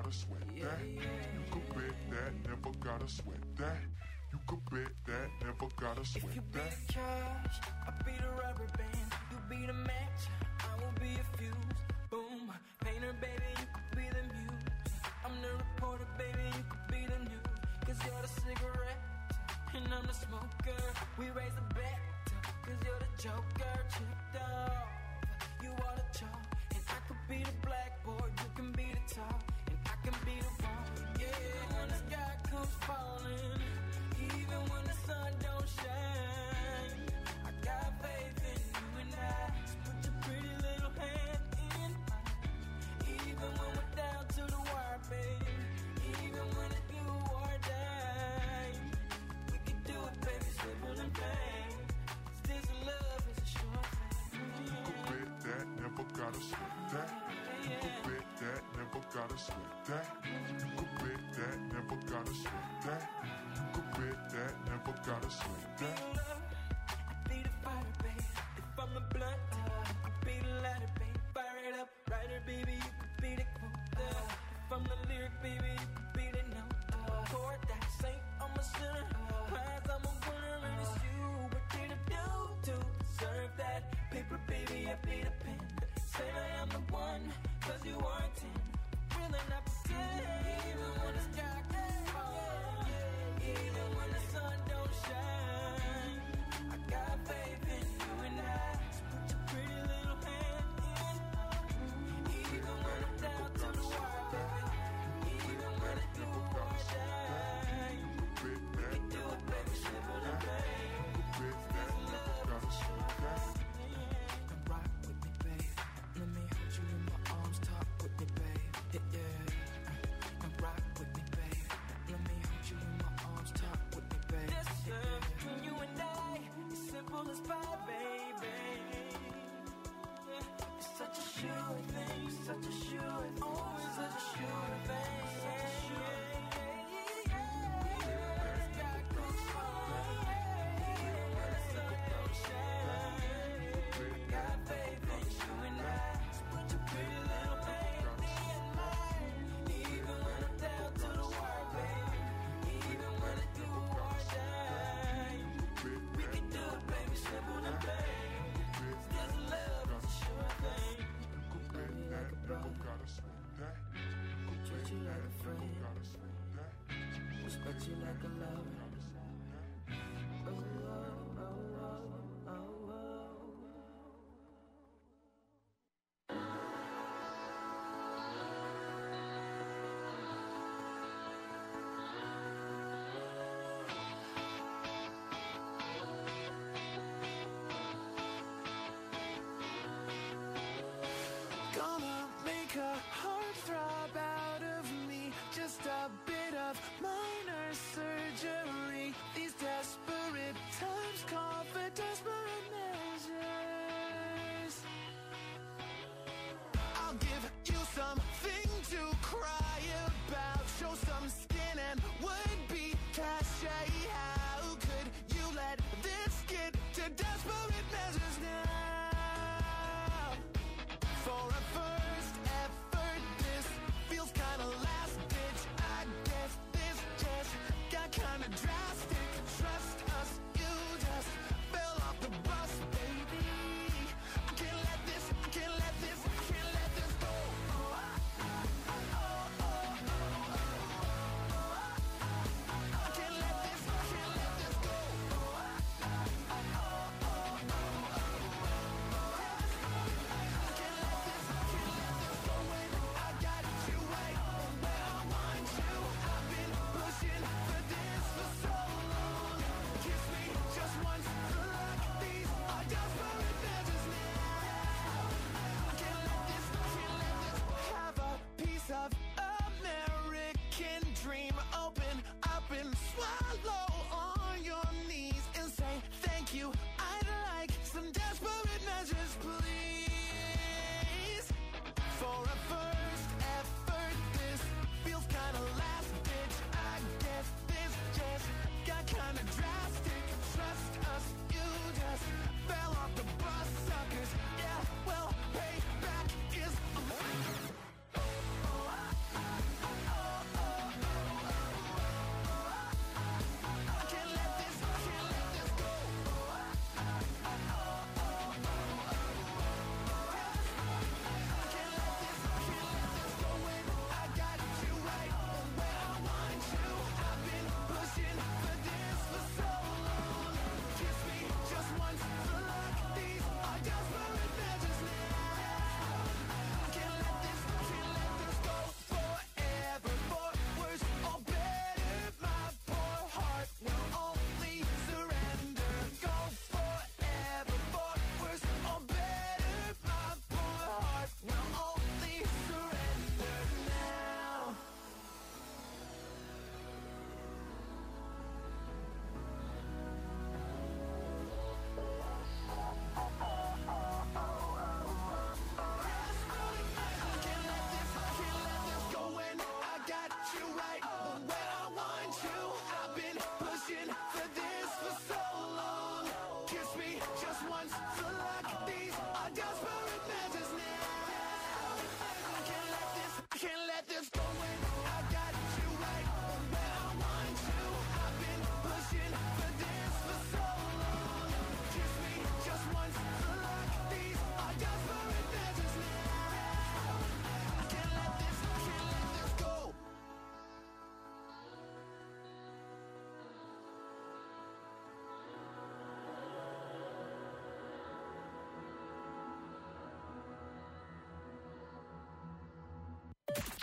gotta sweat that. You could bet that, never gotta sweat that. You could bet that, never gotta sweat that. If you be the cash, I'll be the rubber band. You be the match, I will be a fuse. Boom, painter, baby, you could be the muse. I'm the reporter, baby, you could be the news. Cause you're the cigarette, and I'm the smoker. We raise the bet, cause you're the joker. Chipped off, you are the chalk. And I could be the blackboard, you can be the top. And I can be the wall, yeah. When the sky comes falling, even when the sun don't shine, I got faith in you and I. So put your pretty little hand in mine. Even when we're down to the wire, baby. Even when it's do or die, we can do it, baby, simple and plain. This love is a sure thing. You could bet that, never gotta sweat that. You could bet that, never gotta sweat that. You could bet that, never gotta sweat that. You could bet that, never gotta sweat that. I be the fighter, baby. If I'm the blunt, you could be the lighter, baby. Fire it up, writer, baby, you could be the quote. If I'm the lyric, baby, you could be the note. Chord that saint, I'm a sinner. Prize, I'm a winner, and it's you. What did I do to deserve that? Paper, baby, I be the pen. Say that I'm the one, cause you are a 10. Really not pretend. Even when the sky gets falling, even when the sun don't shine, I got faith in you and I. So put your pretty little hand in mine. Even when I'm down to the wire, baby. Even when it's do or die, we can do it, baby, simple and plain. This love is a sure thing. Come rock with me, babe. Let me hold you in my arms, talk with me, babe. Yeah. Come rock with me, babe. Let me hold you in my arms, talk with me, babe. This love between you and I is simple as pie, baby. It's such a sure thing, such a sure thing. Oh, it's such a sure thing. Such a sure thing. Treat you like a friend, respect you like a lover. Oh, oh, oh, oh, oh, oh. Gonna make a heart throb out of me, just a bit of minor surgery. These desperate times call for desperate measures. I'll give you something to cry about, show some skin and would be cachet. How could you let this get to desperate measures now? For a first effort, this feels kinda last ditch. I guess this just got kinda drastic. Trust us, you just fell off the bus, baby. I can't let this, I can't let this, I can't let this go. I can't let this, I can't let this go.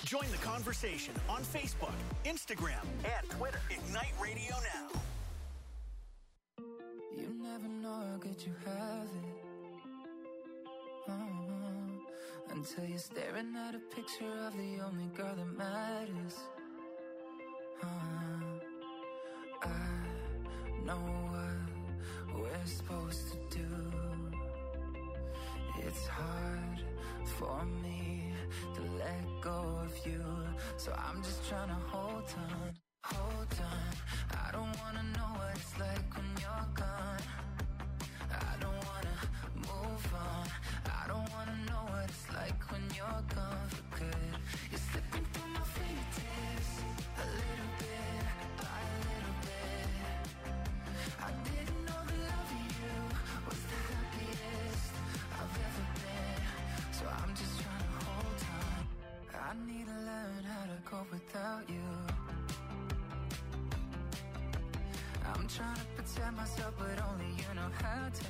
Join the conversation on Facebook, Instagram, and Twitter. Ignite Radio Now. You never know how good you have it. Until you're staring at a picture of the only girl that matters. I know what we're supposed to do. It's hard for me to let go of you, so I'm just trying to hold on. I don't wanna know what it's like when you're gone. I don't wanna move on. I don't wanna know what it's like when you're gone for good. You're slipping through my fingertips, a little bit by a little bit. I didn't know the love of you was the happiest I've ever been, so I'm just trying to hold on. I need to learn how to cope without you. I'm trying to protect myself, but only you know how to.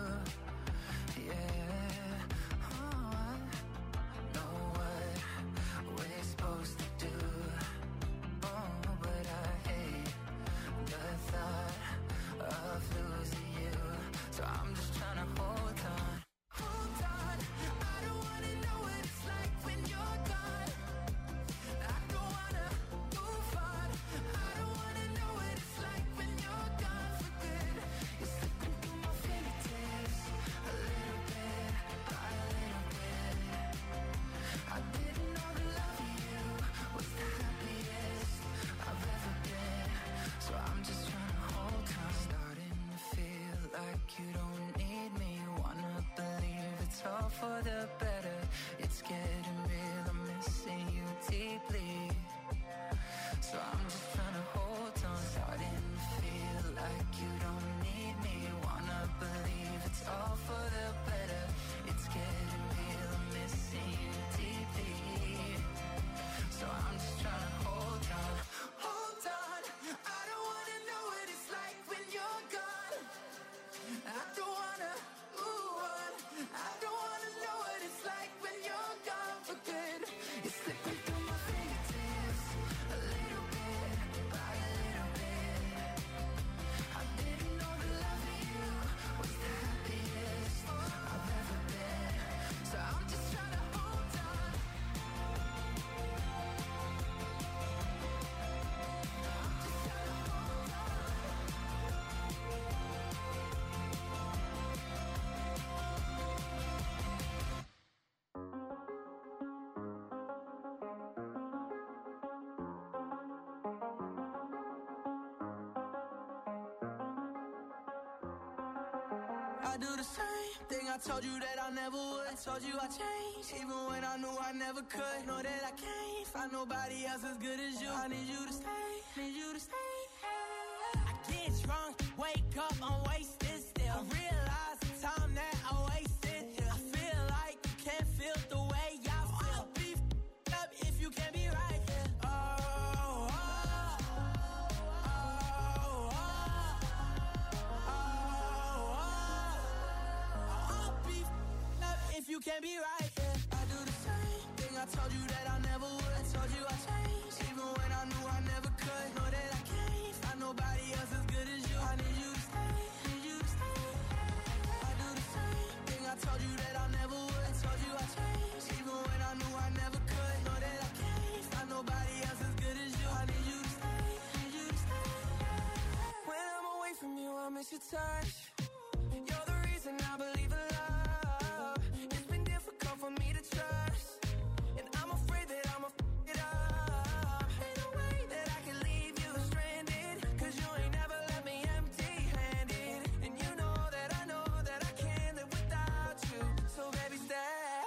Yeah, oh, I know what we're supposed to do. Oh, but I hate the thought of losing you, so I'm just trying to hold on. Hold on, I don't wanna know what it's like when you're gone. I don't wanna move on. I don't wanna know what it's like when you're gone for good. You're slipping through my fingertips, a little bit by a little bit. I didn't know the love of you was the happiest I've ever been, so I'm just trying to hold on. Starting to feel like you don't need me. Wanna believe it's all for the better. It's getting real, I'm missing you deeply, so I'm just trying to hold on. Starting to feel like you don't need me. Wanna believe it's all for the better. It's getting real, I'm missing you deeply, so I'm just trying to hold on. Hold on, I don't wanna know what it's like when you're gone. I don't wanna move on. I don't wanna know what it's like when you're gone for good. You're slipping through my fingertips, a little bit by a little bit. I didn't know the love of you was the happiest I've ever been, so I'm just trying to hold on. I do the same thing I told you that I never would. I told you I changed, even when I knew I never could. Know that I can't find nobody else as good as you. I need you to stay, need you to stay. I get drunk, wake up, I'm wasted still. I realize the time that I wasted here. I feel like you can't feel the way I feel. I'll be f***ed up if you can't be right here. If you can't be right, yeah. I do the same thing I told you that I never would. I told you I changed, even when I knew I never could. Know that I can't find nobody else as good as you. I need you to stay, need you to stay. I do the same thing I told you that I never would. I told you I changed, even when I knew I never could. Know that I can't find nobody else as good as you. I need you to stay, need you to stay. When I'm away from you, I miss your touch. You're the reason I believe in love. For me to trust, and I'm afraid that I'ma f*** it up. Ain't no way that I can leave you stranded, 'cause you ain't never left me empty-handed. And you know that I can't live without you. So baby, stay.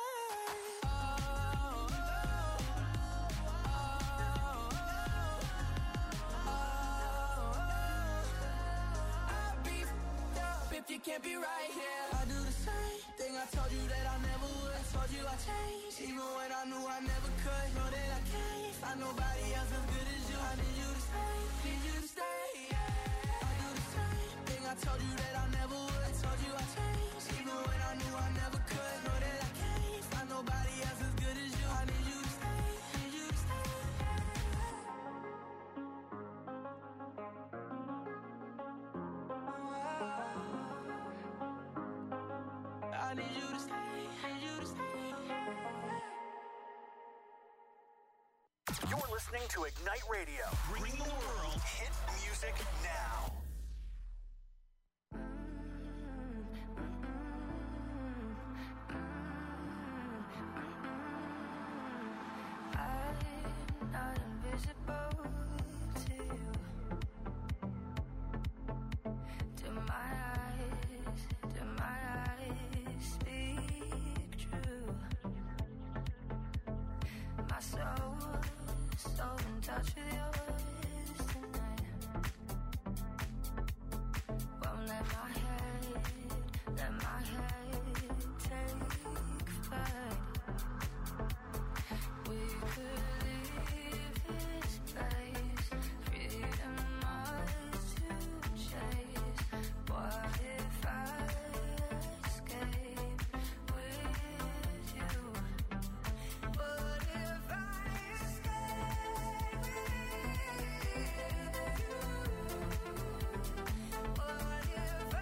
I'll be f***ed up if you can't be right here. I do the same thing I told you that I never would. I told you I changed, even when I knew I never could. Know that I can't find nobody else as good as you. I need you to stay, need you to stay. Yeah. I do the same thing I told you that I never would. I told you I changed, even when I knew I never could. Know that I can't find nobody else as good as you. I need you to stay, need you to stay. I need you to stay, need you to stay. You're listening to Ignite Radio, bringing the world hit music now. I'm not invisible to you. Do my eyes speak true? My soul's so in touch with yours tonight. Won't let my head take flight. We could leave this place, freedom ours to chase. What if I escape with you? What if I escape with you? What if I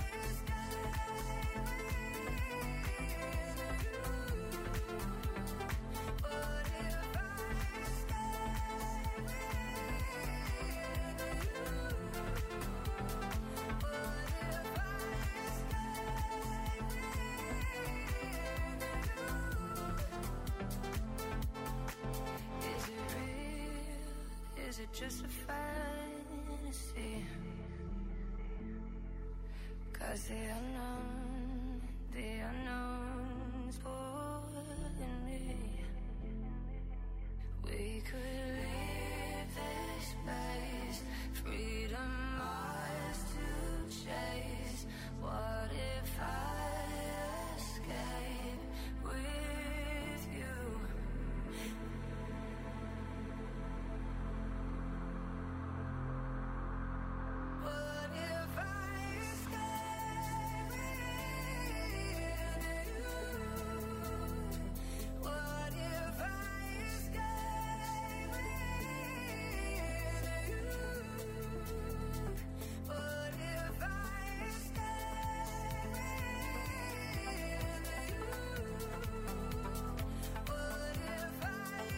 Is it real? Is it just a fantasy? 'Cause the unknown's pulling me. We could leave this place, freedom ours to chase. What if I escape with you? What if I escape with you? What if I escape with you? What if I escape with you? What if I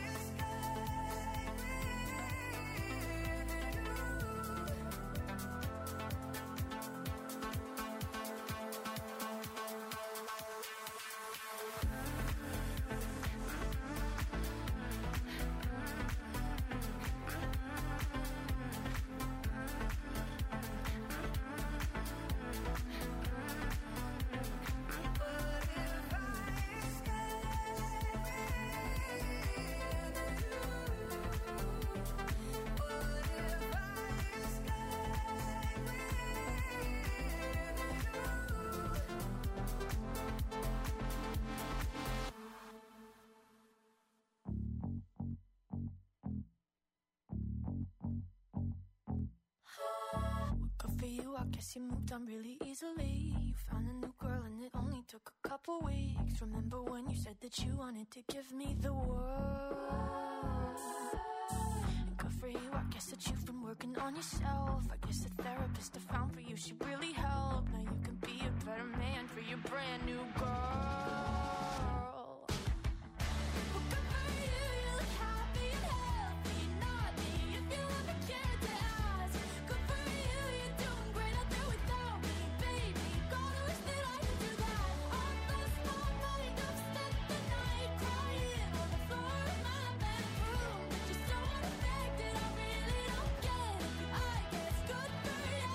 Good for you, I guess you moved on really easily. You found a new girl and it only took a couple weeks. Remember when you said that you wanted to give me the world? And good for you, I guess that you've been working on yourself. I guess the therapist I found for you should really help. Now you can be a better man for your brand new girl. Well, good for you, you look happy and healthy. Not me, if you ever cared to ask. Good for you, you're doing great out there without me, baby. God, I wish that I could do that. I lost my mind, I've spent the night crying on the floor of my bedroom. But you're so unaffected, I really don't get it. I guess good for you.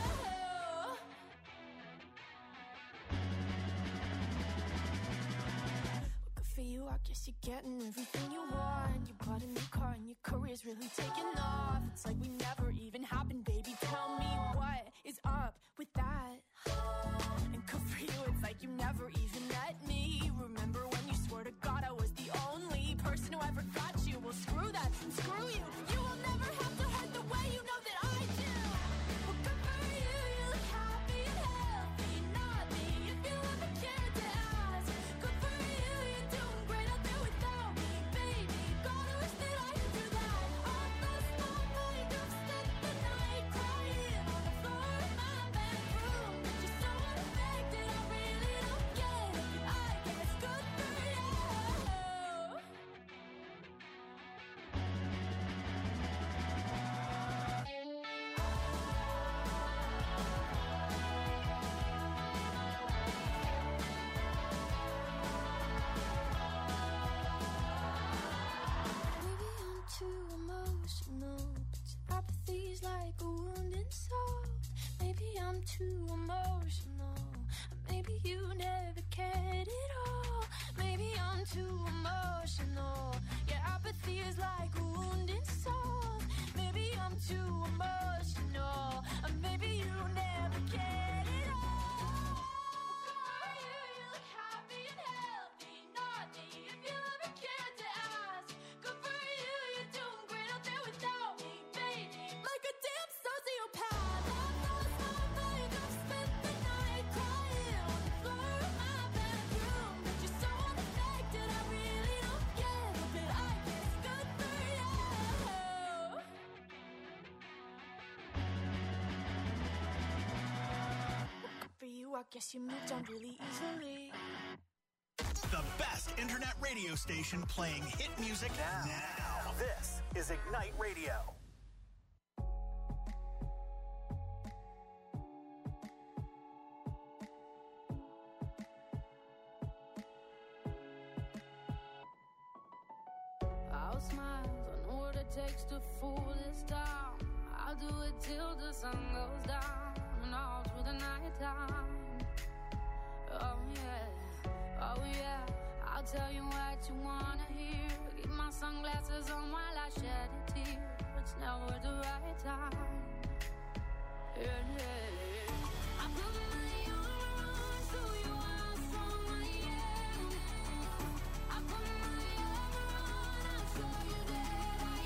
Good for you, I guess you're getting everything you want. You bought a new car and your career's really taking off. It's like we never even happened, baby. Tell me what is up with that? And good for you, it's like you never even met me. Remember when you swore to God I was the only person who ever got you? Well, screw that, and screw you. You will never have to hurt the way you know that I do. Well, good for you, you look happy and healthy. Not me, if you ever cared to ask. Good for you, you're doing great out there without me, baby. God, I wish that I could do that. I lost my mind, I've spent the night crying on the floor of my bedroom. But you're so unaffected, I really don't get it. too emotional. Maybe you never cared at all. Maybe I'm too emotional. Your apathy is like a wounded soul. Maybe I'm too emotional. Or maybe you never cared at all. You look happy and healthy. Not me if you ever cared to ask. Good for you, you're doing great out there without me, baby. Like a damn sociopath. I've spent the night crying on the floor of my bedroom. But you're so unaffected, I really don't care. But I guess good for you. Well, good for you, I guess you moved on really easily. The best internet radio station playing hit music now. This is Ignite Radio. I'll smile, I know what it takes to fool this town. I'll do it till the sun goes down and all through the night time. Oh yeah, I'll tell you what you wanna hear. Keep my sunglasses on while I shed a tear. It's never the right time. Yeah. I put my armor on, show you how strong I am. I put my armor on, I'll show you that I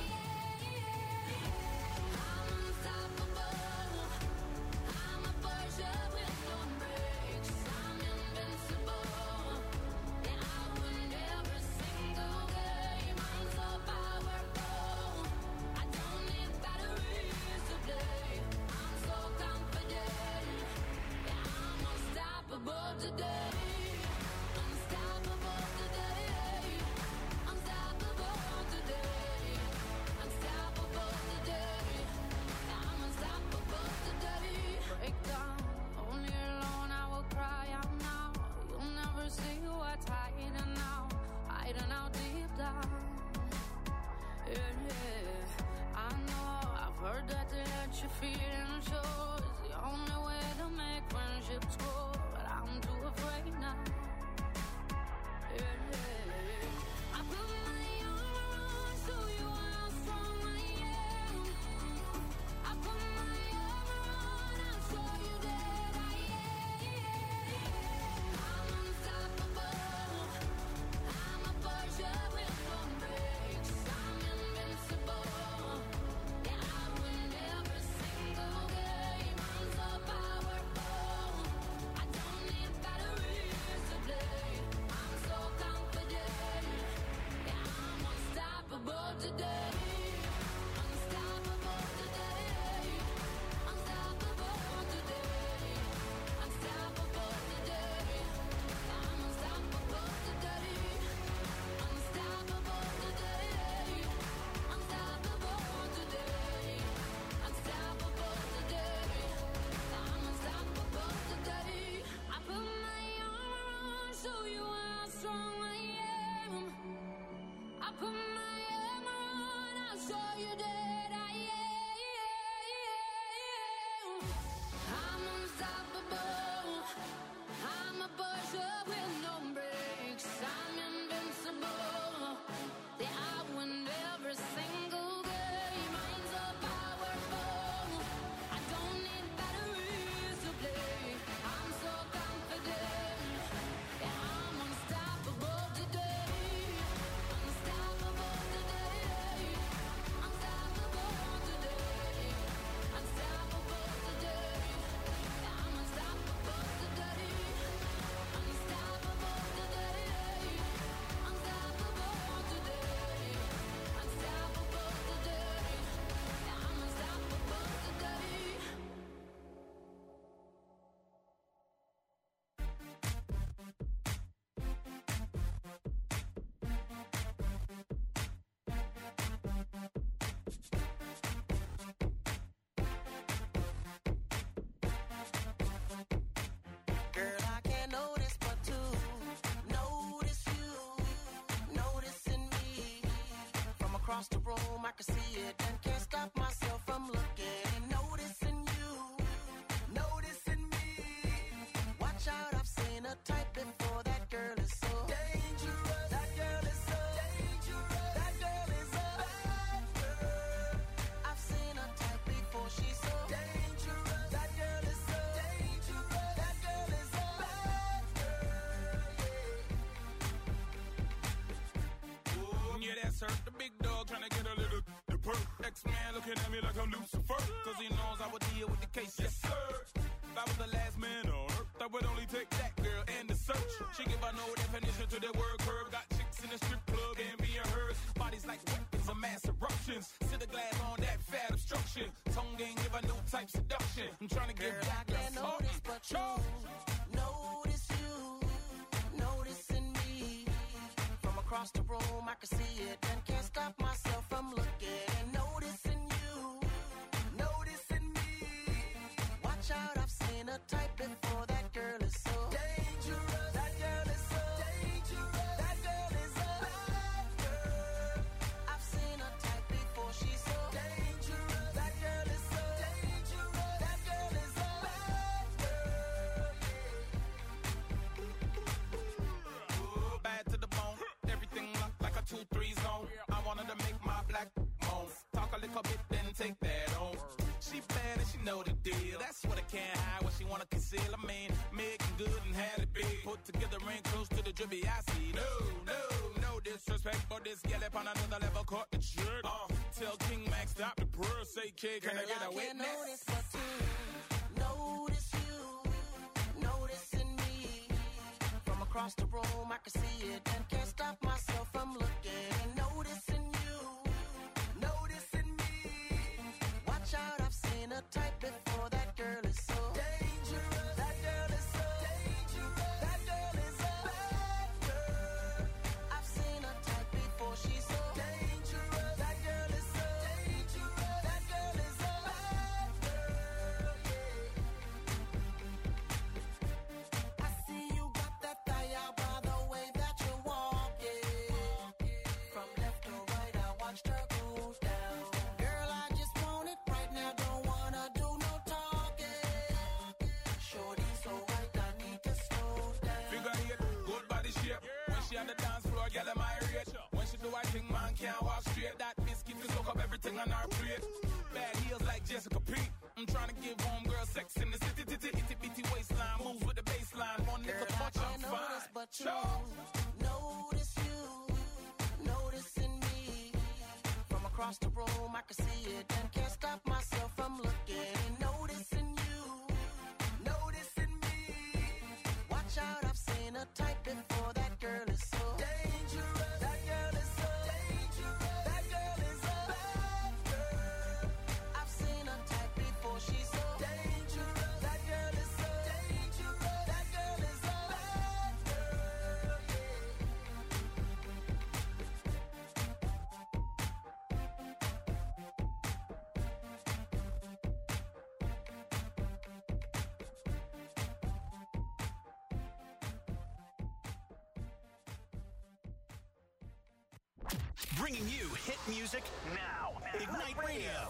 am. I'm unstoppable. I'm a Porsche with no brakes. I'm invincible. And I win every single game. I'm so powerful. I don't need batteries to play. I'm so confident. Yeah, I'm unstoppable today. Unstoppable today. Unstoppable today. Unstoppable today. I'm unstoppable today. Break down, only alone I will cry out now. You'll never see what's hiding out deep down. Yeah. I know, I've heard that to let you feel and show is the only way to make friendships grow. But I'm too afraid now. Yeah. I put my armor on, show you how strong I am. I put my armor on, I'll show you that I am. I'm unstoppable. I'm a Porsche with no brakes. I'm invincible. Yeah, I win every single game. I'm so powerful. I don't need batteries to play. I'm so confident. Yeah, I'm unstoppable today. Unstoppable today. Unstoppable today. Unstoppable today. I'm unstoppable today. Unstoppable today. Unstoppable today. Unstoppable today. I'm unstoppable today. I put my armor on, show you how strong I am. I put my armor on, I'll show you that I am. I'm unstoppable. I'm a Porsche with no brakes. I'm invincible. Yeah, I win every single game. I'm so powerful. I don't need batteries to play. I'm so confident. Yeah, I'm unstoppable today. Unstoppable today. Unstoppable today. Unstoppable today. Yeah, I'm unstoppable today. Unstoppable today. Unstoppable today. Unstoppable today. Yeah, I'm unstoppable today. Girl, I can't notice but to notice you, noticing me. From across the room, I can see it and can't stop myself from looking. Noticing you, noticing of mass eruptions. Sit a glass on that fat obstruction. Tongue game give a new type seduction. I'm trying to get back I can't notice but you. Notice you. Noticing me. From across the room, I can see it. And can't stop myself from looking. Noticing you. Noticing me. Watch out, I've seen a type before. That girl is so dangerous. That girl is so dangerous. That girl is a bad girl. I've seen a type before. She's so dangerous. That girl is so dangerous. That girl is a bad girl. Ooh, bad to the bone. Everything locked like a 2-3 zone. I wanted to make my black moan. Talk a little bit, then take that on. She bad and she know the deal. That's what I can't hide, what she wanna conceal. I mean, making good and had it big. Put together ain't close to the drippy I see. No disrespect, but this gal up on another level caught the jerk. Tell King Max stop the purr. Say, kid, can I get a witness? Notice but you. Notice you. Noticing me. From across the room, I can see it. And can't stop myself from looking. Noticing you. Noticing me. Watch out, I've seen a type before. That girl is so dangerous. That girl is so dangerous. That girl is a bad girl. I've seen a type before. She's so dangerous. That girl is so dangerous. That girl is a bad girl. Yeah. I see you got that thigh out by the way that you walk. Yeah. From left to right, I watched her go down. Girl, I just want it right now. Don't wanna do no talking. Shorty so right, I need to slow down. Figure eight, good body shape. When she on the dance floor, girl, am I rate. When she do I think man can't walk straight. That biscuit can soak up everything on our plate. Bad heels like Jessica Pete. I'm trying to give homegirl sex in the city. Itty bitty waistline, moves with the baseline. One little Girl, I touch, I'm can't notice fine. but you. Notice you. Noticing me. From across the room, I can see it. And can't stop myself from looking. Noticing you. Noticing me. Watch out, I've seen a type before. That girl is so dangerous. That girl is so dangerous. That girl is a bad girl. I've seen a type before. She's so dangerous. That girl is so dangerous. That girl is a bad girl. Bringing you hit music now. Ignite Radio.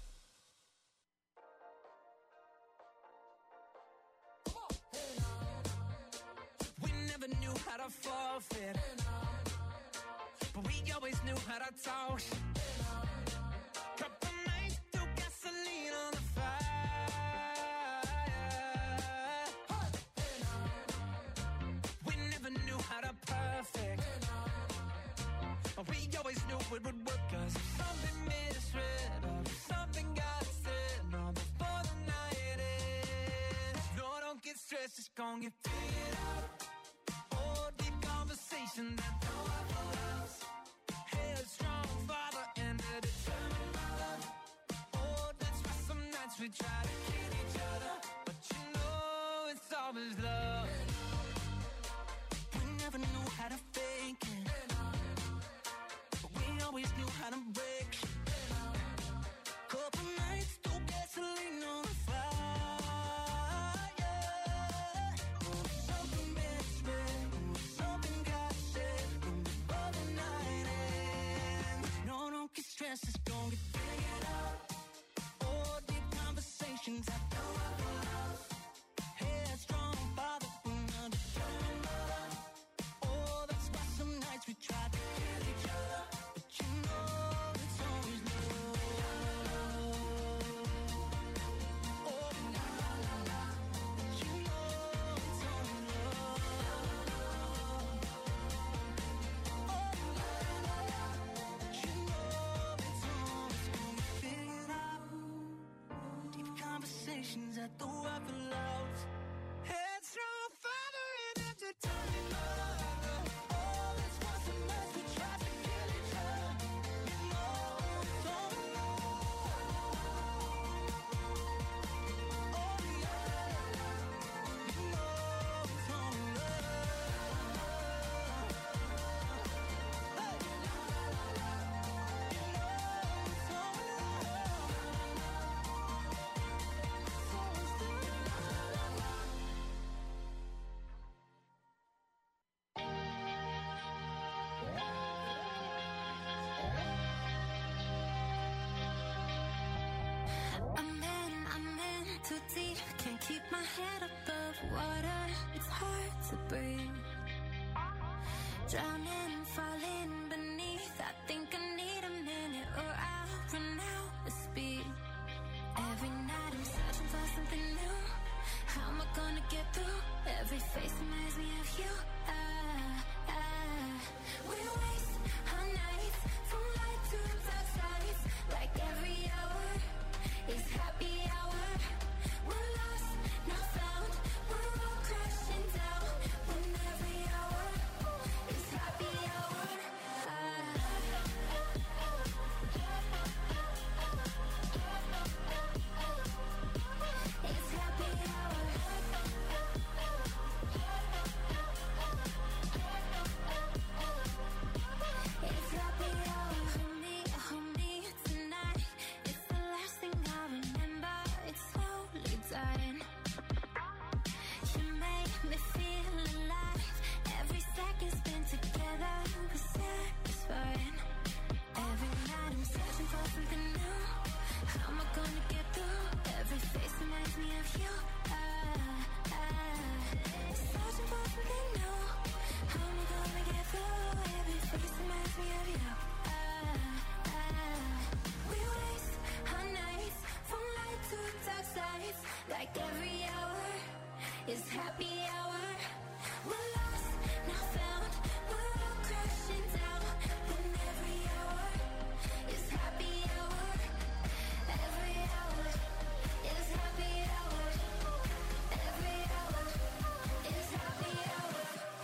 We never knew how to forfeit, but we always knew how to talk. Couple nights threw gasoline on the fire. We never knew how to perfect, but we always knew it would work. 'Cause if something made us red up, something got said, no, before the night ends. No, don't get stressed, it's gonna get figured out. Oh, deep conversation that no one else. Headstrong father and a determined mother. Oh, that's why some nights we try to kill each other, but you know it's always love. We never knew how to fake it, but we always knew how to break. Couple nights threw gasoline on the fire. Oh, something misread, oh, something got said, before the night ends. No, don't get stressed, it's gonna get figured out. Oh, deep conversations I know I love. Headstrong father, determined mother. Oh, that's why some nights we try to kill each other, but you know it's always love. Oh, la la la la, but you know it's always love. Oh, la la la la, but you know it's always gonna be figured out. Deep conversations at the weapon loves. Headstrong father and a determined mother. Oh, that's why some nights we try to kill each other. You know too deep, can't keep my head above water. It's hard to breathe. Drowning, falling beneath. I think I need a minute or I'll run out of speed. Every night I'm searching for something new. How am I gonna get through? Every face reminds me of you. We waste our nights from light to dark sides. Like every hour is happy hour. We're lost, not found. We're all crashing down. When every hour is happy hour. It's happy hour. It's happy hour. Hold me tonight. It's the last thing I remember. It's slowly dying. You make me feel alive. Every second spent together was satisfying. Every night I'm searching for something new. How am I gonna get through? Every face reminds me of you. Searching for something new. How am I gonna get through? Every face reminds me of you. We waste our nights from light to dark sides. Like every hour is happy hour. We're lost, not found. We're all crashing down. When every hour is happy hour. Every hour is happy hour. Every hour is happy hour.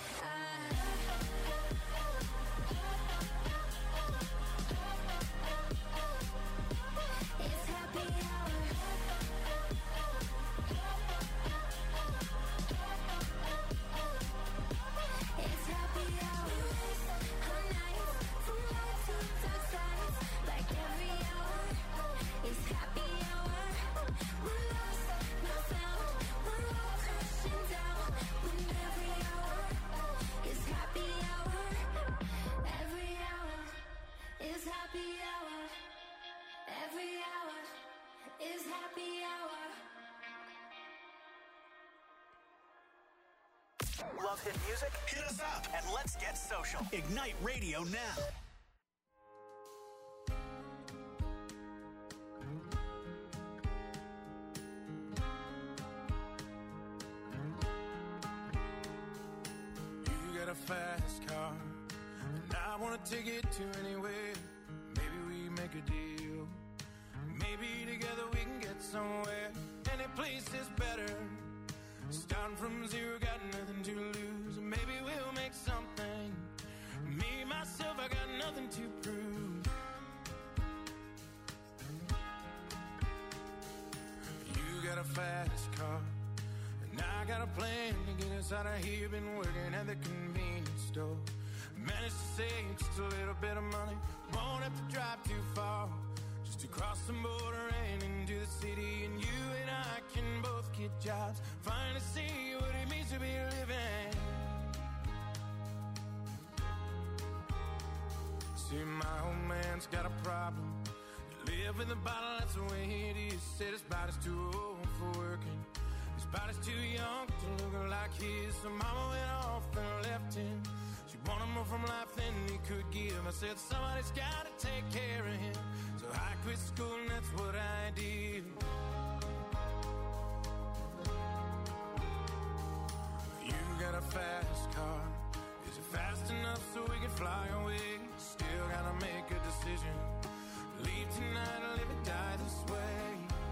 It's happy hour. It's happy hour. Our nights from light to dark sides. Like every hour is happy hour. We're lost, not found. We're all crashing down. When every hour is happy hour. Every hour is happy hour. Every hour is happy hour. Love hit music? Hit us up and let's get social. Ignite Radio now. You got a fast car, and I wanna take it to anywhere. Maybe we make a deal. Maybe together we can get somewhere. Any place is better. Starting from zero, got nothing to lose. Maybe we'll make something. Me, myself, I got nothing to prove. You got a fast car, and I got a plan to get us out of here. Been working at the convenience store. Managed to save just a little bit of money. Won't have to drive too far. Just to cross the border and into the city. And you and I can both get jobs. Finally see what it means to be living. See, my old man's got a problem. You live with a bottle, that's the way it is. Said his body's too old for working. His body's too young to look like his. So mama went off and left him. She wanted more from life than he could give. I said somebody's gotta take care of him. So I quit school and that's what I did. You got a fast car. Is it fast enough so we can fly away? Still gotta make a decision. Leave tonight or live or die this way.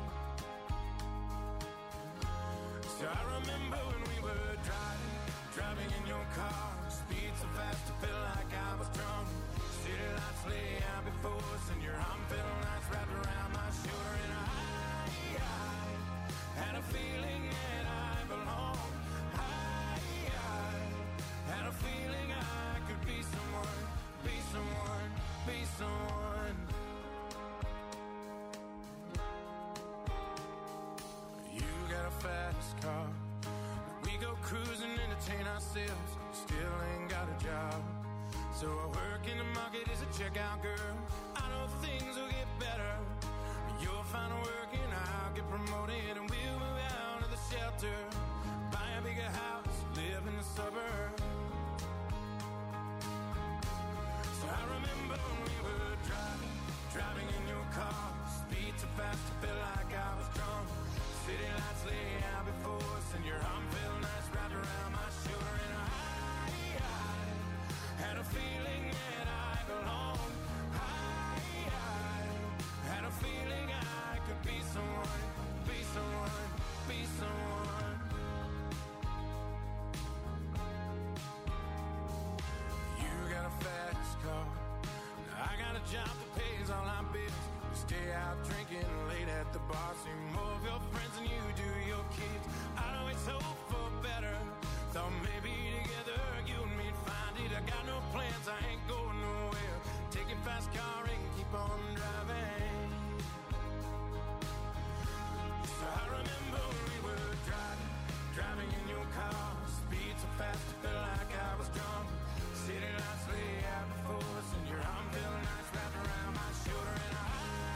So I remember when we were driving in your car. Speed so fast I felt like I was drunk. City lights lay out before us and your arm felt nice wrapped around my shoulder. And I had a feeling that I belonged. I had a feeling I could be someone, be someone, be someone. You got a fast car. We go cruising, entertain ourselves. Still ain't got a job. So I work in the market as a checkout girl. I know things will get better. You'll find work and I'll get promoted and we'll move at the bar, see more of your friends than you do your kids. I'd always hope for better. Thought maybe together you and me'd find it. I got no plans, I ain't going nowhere. Take a fast car and keep on driving. So I remember we were driving in your car. Speed so fast, I felt like I was drunk. City lights lay out before us, and your arm felt nice wrapped around my shoulder. And I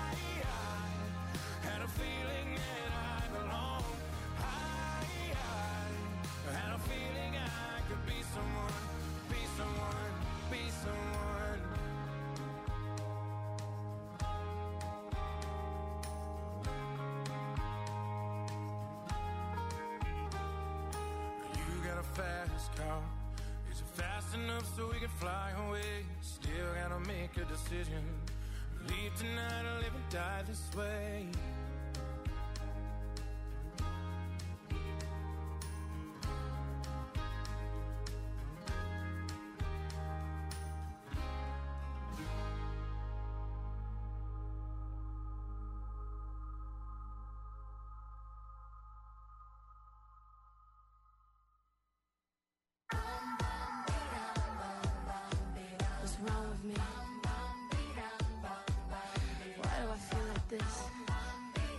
had a feeling that I belonged. I had a feeling I could be someone, be someone, be someone. You got a fast car. Is it fast enough so we can fly away? Still gotta make a decision. Leave tonight or live and die this way. What's wrong with me? Why do I feel like this?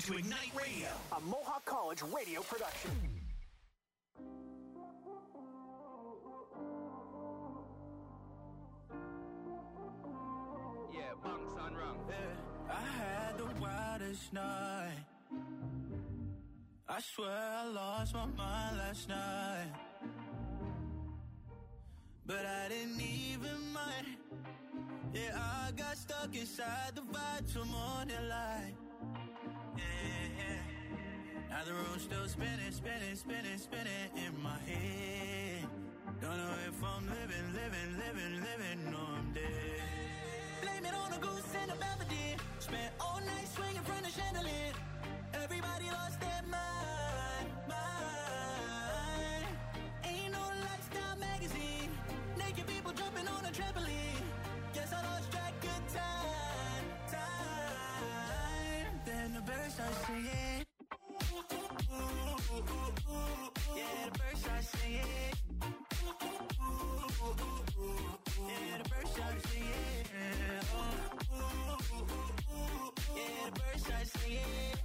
to Ignite Radio, a Mohawk College radio production. Yeah, bunks on wrong. Yeah, I had the wildest night. I swear I lost my mind last night. But I didn't even mind. Yeah, I got stuck inside the vibe till morning light. Yeah. Now the room's still spinning, spinning, spinning, spinning in my head. Don't know if I'm living, or I'm dead. Blame it on a goose and a melody. Spent all night swinging from the chandelier. Everybody lost their mind. Ain't no lifestyle magazine. Naked people jumping on a trampoline. Guess I lost track of time. Then the birds start singing. Yeah, the birds start singing. Yeah, the birds start singing. Yeah, the birds start singing.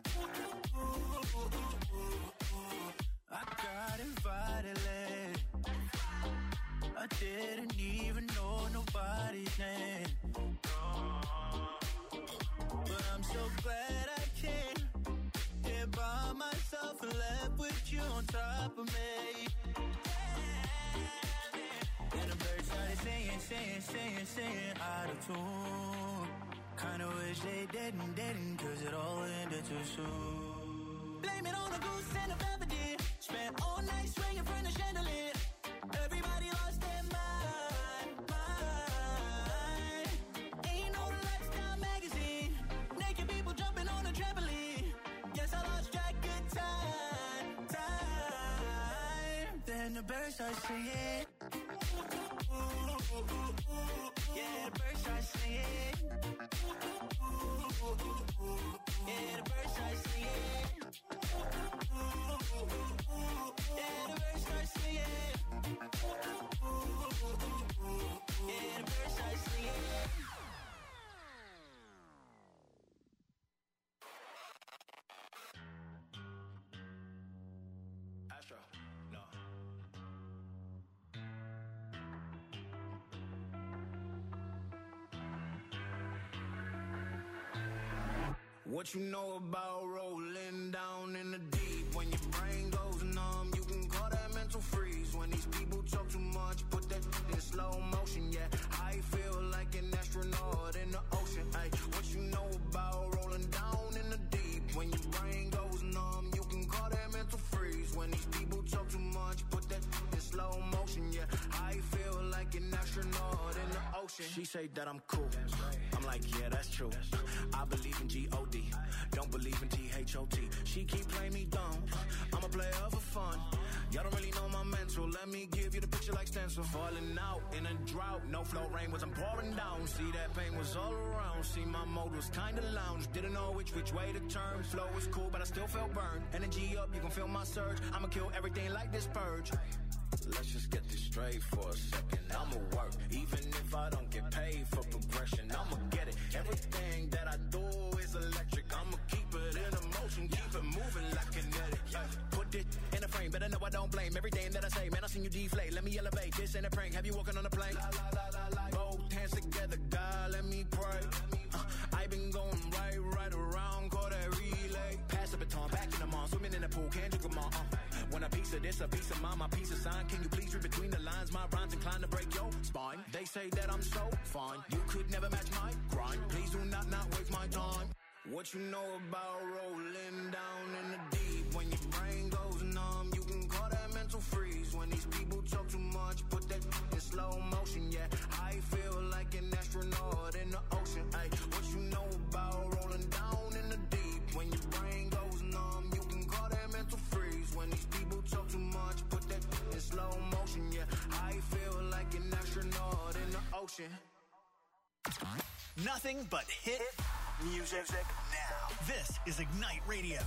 I got invited late. I didn't even know nobody's name. But I'm so glad I came here by myself and left with you on top of me. And the birds started singing out of tune. Kinda wish they didn't, cause it all ended too soon. Blame it on a goose and a melody. Spent all night swinging from the chandelier. Everybody lost their mind. Ain't no lifestyle magazine. Naked people jumping on a trampoline. Guess I lost track of time. Then the birds start singing. Yeah, the birds start singing. Yeah, the birds start singing. Yeah, the birds start singing. Yeah, the birds start singing. Astro, no. What you know about rolling down in the deep? When your brain goes numb, you can call that mental freeze. When these people talk too much, put that in slow motion, yeah. I feel like an astronaut in the ocean, ay. What you know about rolling down in the deep? When your brain goes numb, you can call that mental freeze. When these people talk too much, put that in slow motion, yeah. I feel like an astronaut in the ocean. She say that I'm cool. I'm like, yeah, that's true. I believe in G-O-D. Don't believe in T-H-O-T. She keep playing me dumb. I'm a player for fun. Y'all don't really know my mental. Let me give you the picture like stencil. Falling out in a drought. No flow rain wasn't pouring down. See, that pain was all around. See, my mode was kinda lounge. Didn't know which way to turn. Flow was cool, but I still felt burned. Energy up, you can feel my surge. I'ma kill everything like this purge. Let's just get this straight for a second. I'ma work, even if I don't get paid for progression. I'ma get it. Everything that I do is electric. I'ma keep it in motion, keep it moving like kinetic. Put it in a frame, better know I don't blame everything that I say. Man, I seen you deflate. Let me elevate. This ain't a prank. Have you walking on a plane? Both hands together, God, let me pray. I've been going right around, call that relay. Pass the baton, back in the mall, swimming in the pool, can't drink them all. Want a piece of this, a piece of mine, my piece of sign. Can you please read between the lines? My rhymes inclined to break your spine. They say that I'm so fine, you could never match my grind. Please do not waste my time. What you know about rolling down in the deep? When your brain goes numb, you can call that mental freeze. When these people talk too much, put that in slow motion, yeah. I feel like an astronaut in the ocean, ay. What you know about rolling down in the deep? When your brain goes numb, you can call that mental freeze. When these people talk too much, put that in slow motion, yeah. I feel like an astronaut in the ocean. Nothing but hit music now. This is Ignite Radio.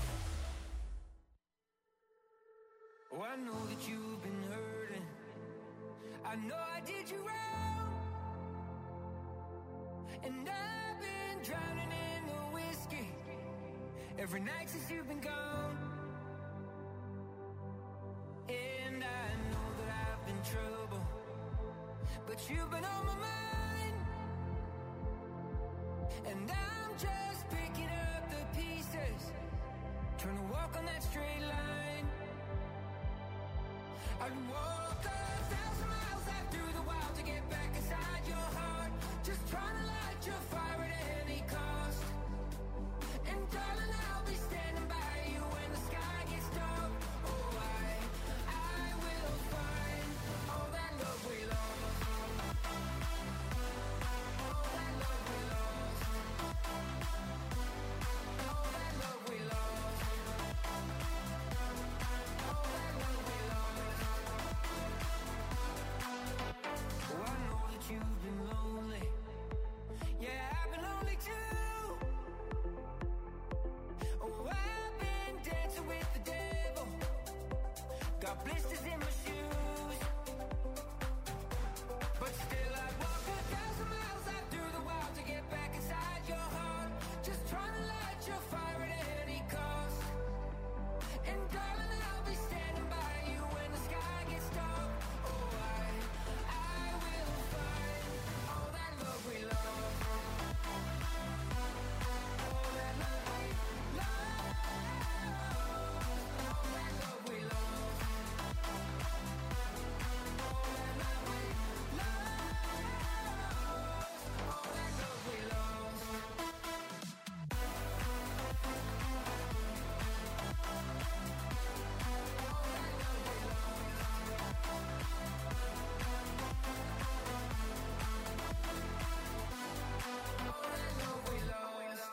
Oh, I know that you've been hurting. I know I did you wrong. And I've been drowning in the whiskey. every night since you've been gone. And I know that I've been trouble, but you've been on my mind. And I'm just picking up the pieces, trying to walk on that straight line. I'd walk 1,000 miles out through the wild to get back inside your heart, just trying to light your fire at any cost. And darling, I'll be standing by you when the sky gets dark. Oh, I will find all that love we lost. All that love we lost. All that love we lost. All that love we lost. Oh, I know that you've been lonely. Yeah, I've been lonely too. Oh, I've been dancing with the devil, got blisters in my shoes, but still I'd walk 1,000 miles out through the wild to get back inside your heart, just trying to light your fire at any cost. And darling, I'll be standing by you when the sky gets dark. Oh, I will find all that love we lost. All that love we lost. All that love we lost. All that love we lost. All that love we lost. All that love we lost.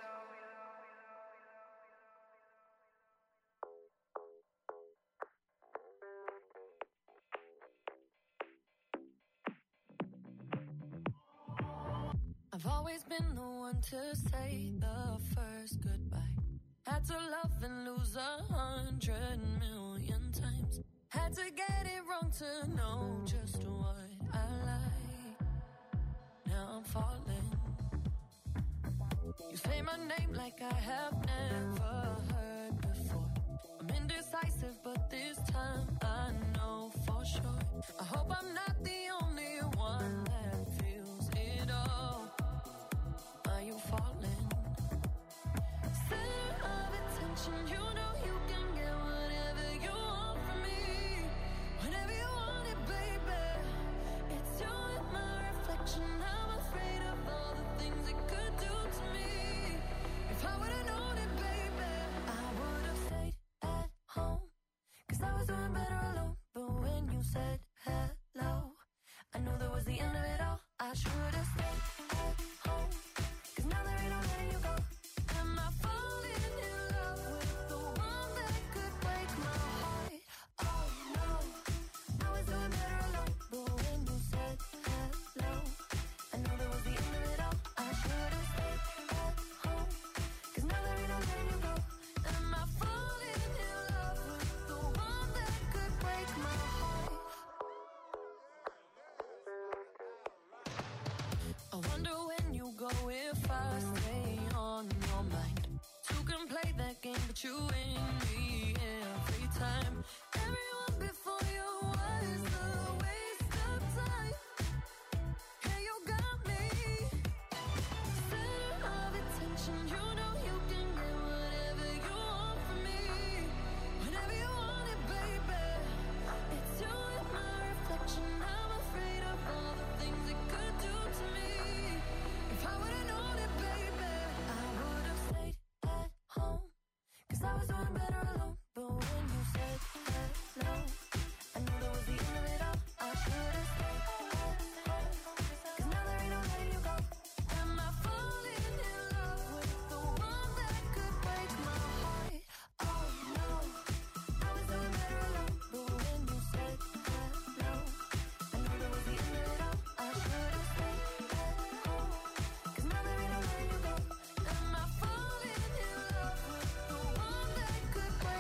I've always been the one to say the first goodbye. Had to love and lose 100 million times. Had to get it wrong to know just what I like. Now I'm falling. You say my name like I have never heard before. I'm indecisive, but this time I know for sure. I hope I'm not the only one that feels it all. Are you falling? Center of attention, you know you can get whatever you want from me. Whenever you want it, baby. It's you and my reflection. I'm afraid of all the things it could do to me. If I would've known it, baby, I would've stayed at home, 'cause I was doing better alone. But when you said hello, I knew that was the end of it all. I should've stayed at home, 'cause now there ain't no letting you go. Am I falling in love with the one that could break my heart? Oh no, I was doing better alone. But when you said hello, I knew that was the end of it all. I should've stayed at home, 'cause now there ain't no letting you go. Am I falling in love with the one that could break my heart? I wonder when you go if I stay on your mind. Two can play that game, but you win me every time. Everyone before you was a waste of time. Hey, you got me. Center of attention, you know you can get whatever you want from me. Whenever you want it, baby. It's you and my reflection. I'm afraid of all the things it could do to me. If I would've known it, baby, I would've stayed at home, 'cause I was doing better alone. But when you said hello, I knew that was the end of it all. I should've stayed at home, 'cause now there ain't no letting you go. Am I falling in love with the one that could break my heart? Oh no, I was doing better alone. But when you said hello, I knew that was the end of it all. I should've stayed at home, 'cause now there ain't no letting you go. Am I falling in love with the one that could break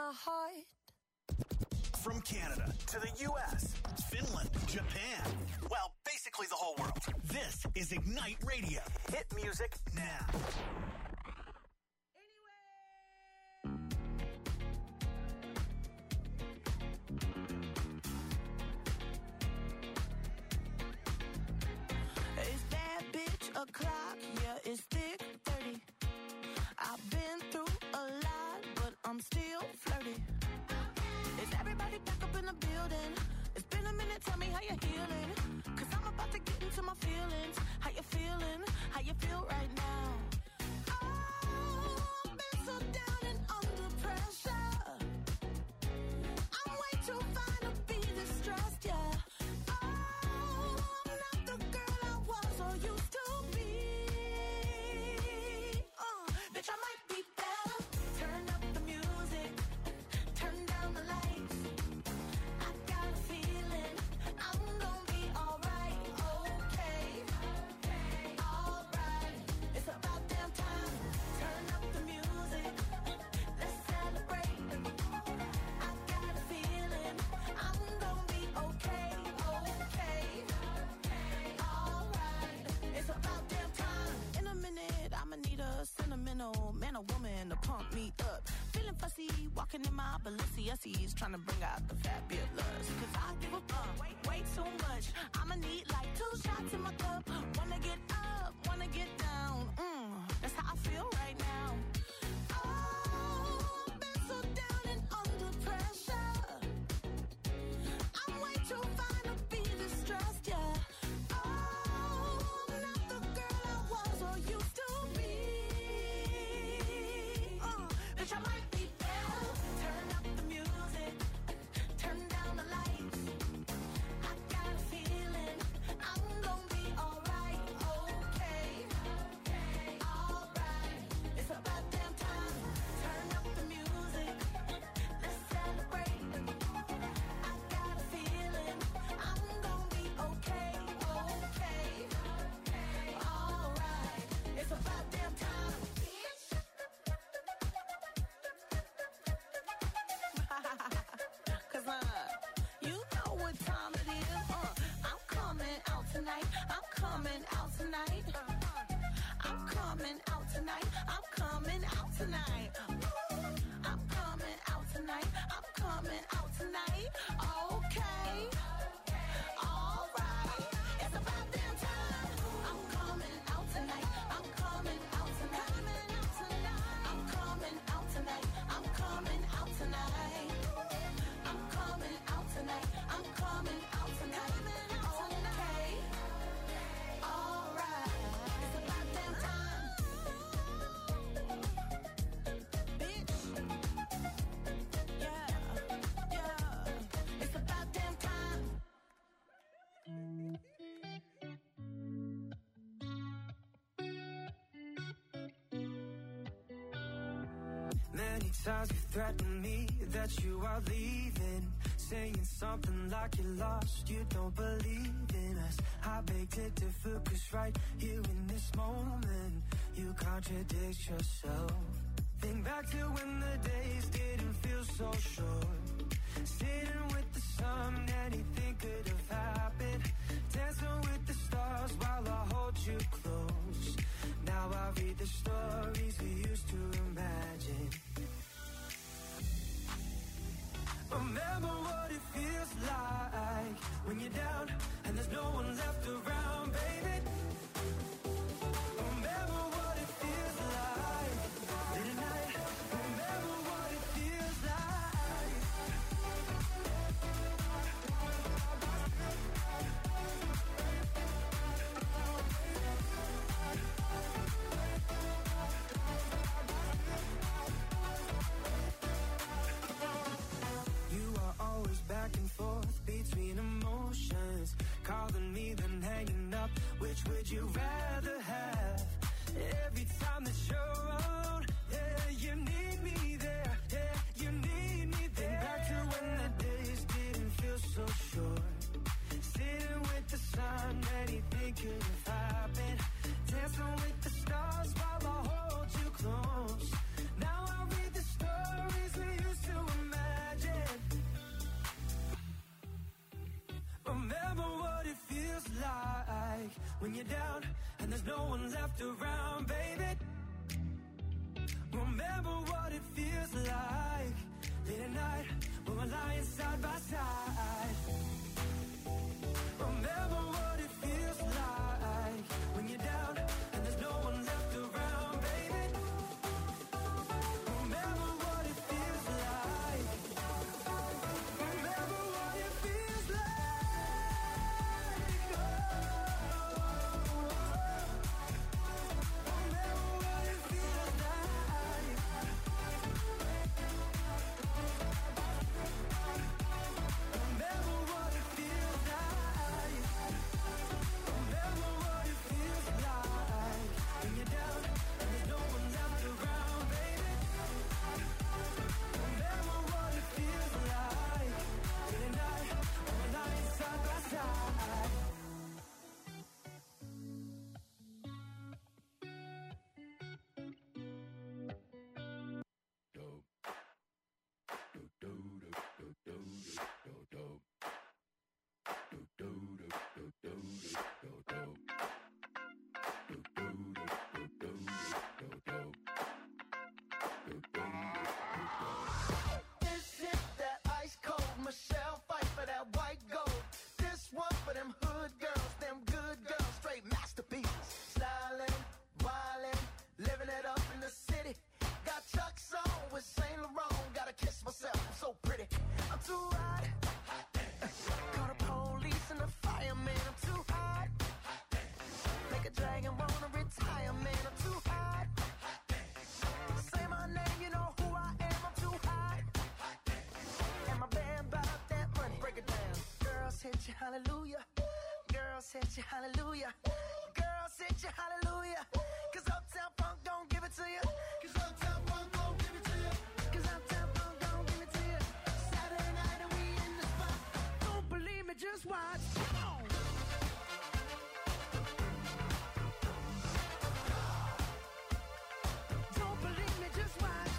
my heart. From Canada to the U.S., Finland, Japan, well, basically the whole world. This is Ignite Radio. Hit music now. It's that bitch o'clock, yeah, it's thick 30. I've been through a lot, but I'm still flirty. Is everybody back up in the building? It's been a minute, tell me how you're healing. Cause I'm about to get into my feelings. How you feeling? How you feel right now? Oh, I've been so down and under pressure. I'm way too fine to be distressed, yeah. Oh, I'm not the girl I was or used to be. Bitch, I might be better. Turn up the music. Turn down the lights. I got a feeling I'm gonna be alright. Okay. Alright. It's about damn time. Turn up the music. Let's celebrate. I got a feeling I'm gonna be okay. Okay. Alright. It's about damn time. In a minute, I'ma need a sentimental man or woman to pump me up. Feeling fussy, walking in my Balenciennes, trying to bring out the fabulous. Cause I give a fuck way too much. I'ma need like 2 shots in my cup. Wanna get up, wanna get down. That's how I feel right now. Oh, I've been so down and under pressure. I'm way too fine to be distressed, yeah. Oh, I'm not the girl I was or used to be. Bitch, I might be better. Turn up the music. Turn down the lights. I got a feeling I'm gonna be alright. Okay. Alright. It's about damn time. Turn up the music. Let's celebrate. I got a feeling I'm gonna be okay. Okay. Alright. It's about damn time. Cause you know what time it is. I'm coming out tonight. I'm coming out tonight. I'm coming out tonight. I'm coming out tonight. I'm coming out tonight. I'm coming out tonight. Okay. Alright. It's about damn time. I'm coming out tonight. I'm coming out tonight. I'm coming out tonight. I'm coming out tonight. I'm coming out tonight. I'm coming out tonight. Okay. Alright. It's about damn time. Bitch. Yeah. Yeah. It's about damn time. Many times you threatened me that you are leaving, saying something like you're lost, you don't believe in us. I beg to differ, cause right here in this moment, you contradict yourself. Think back to when the days didn't feel so short. Sitting with the sun, anything could have happened. Dancing with the stars while I hold you close. Now I read the stories we used to imagine. Remember what it feels like when you're down and there's no one left around, baby. Remember what it feels like late at night. Remember what it feels like. You are always back and forth between emotions, calling me then hanging up. Which would you rather have? Every time that you're around, yeah, you need me there. Yeah, you need me there. Think back to when the days didn't feel so short. Sitting with the sun, anything could have happened. Dancing with the stars while I hold you close. Now I read the stories we used to imagine. when you're down and there's no one left around, baby. Remember what it feels like late at night when we're lying side by side. Remember what it feels like when you're down and there's no one left around, baby. Remember what it feels like. Remember what it feels like. Remember what it feels like. Remember what it feels like. Remember what it feels like when you're down and there's no one left around, baby. Remember what it feels like late at night when we're lying side by side. This hit that ice cold Michelle fight for that white gold. This one for them hood girls, them good girls, straight masterpieces. Stylin', wildin', living it up in the city. Got Chuck's on with Saint Laurent. Gotta kiss myself, I'm so pretty. I'm too hot. Call the police and the fireman. I'm too hot. Make a dragon wanna retire, man. I'm too hot. Say my name, you know who I am. I'm too hot. And my band bought that money. Break it down. Girls hit you, hallelujah. Girls hit you, hallelujah. Girls hit you, hallelujah. Cause Uptown Funk don't give it to you. Cause Uptown Funk don't give it to you. Cause Uptown Funk don't give it to you. Saturday night and we in the spot. Don't believe me, just watch. Come on. Don't believe me, just watch.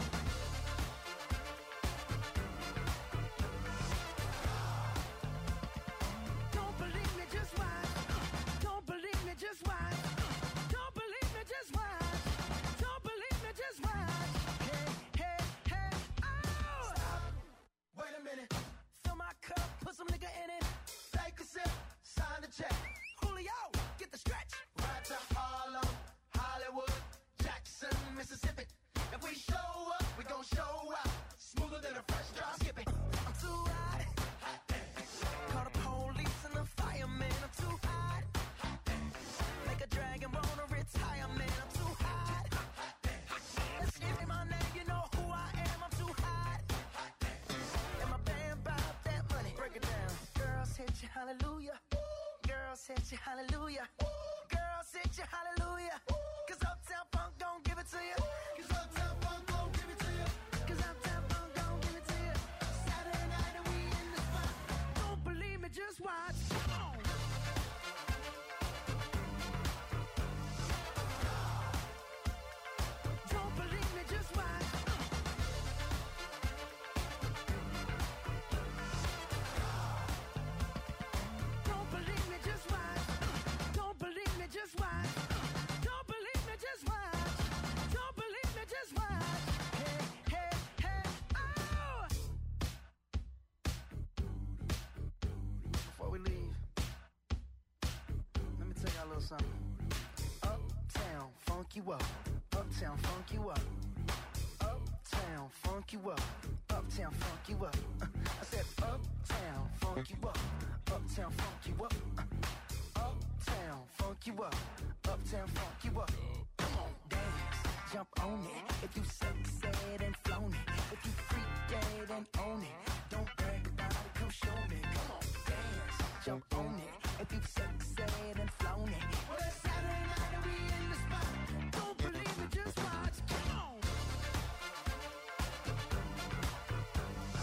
Don't believe me, just watch. Don't believe me, just watch. Don't believe me, just watch. Don't believe me, just watch. Hey, hey, hey, oh! Stop. Wait a minute. Fill my cup, put some nigga in it. Take a sip, sign the check. Julio, get the stretch. Right to Harlem, Hollywood, Jackson, Mississippi. If we show up, we gon' show out. Smoother than a fresh drop skipping. I'm too hot. Call the police and the fireman. I'm too hot. Make a dragon wanna retire, man. I'm too hot. Let's say my name, you know who I am. I'm too hot. And my band bought that money. Break it down. Girls hit you, hallelujah. Girls hit you, hallelujah. Girls hit you, hallelujah. Cause Uptown Funk don't give it to you. Cause Uptown Funk don't give it to you. Cause Uptown Funk don't give it to you. Saturday night and we in the spot. Don't believe me, just watch. Come on. Don't believe me, just watch. Don't believe me, just watch. Don't believe me, just watch. Don't believe me, just watch. Don't believe me, just watch. Hey, hey, hey, oh! Before we leave, let me tell y'all a little something. Uptown, funk you up. Uptown, funk you up. Uptown, funk you up. Uptown, funk you up. I said uptown, funk you up. Uptown, funk you up. Uptown, funk you up. Uptown, funk you up. Come on, dance, jump on it. If you said and flown it. If you freak dead and own it. Don't brag about it, come show me. Come on, dance, jump on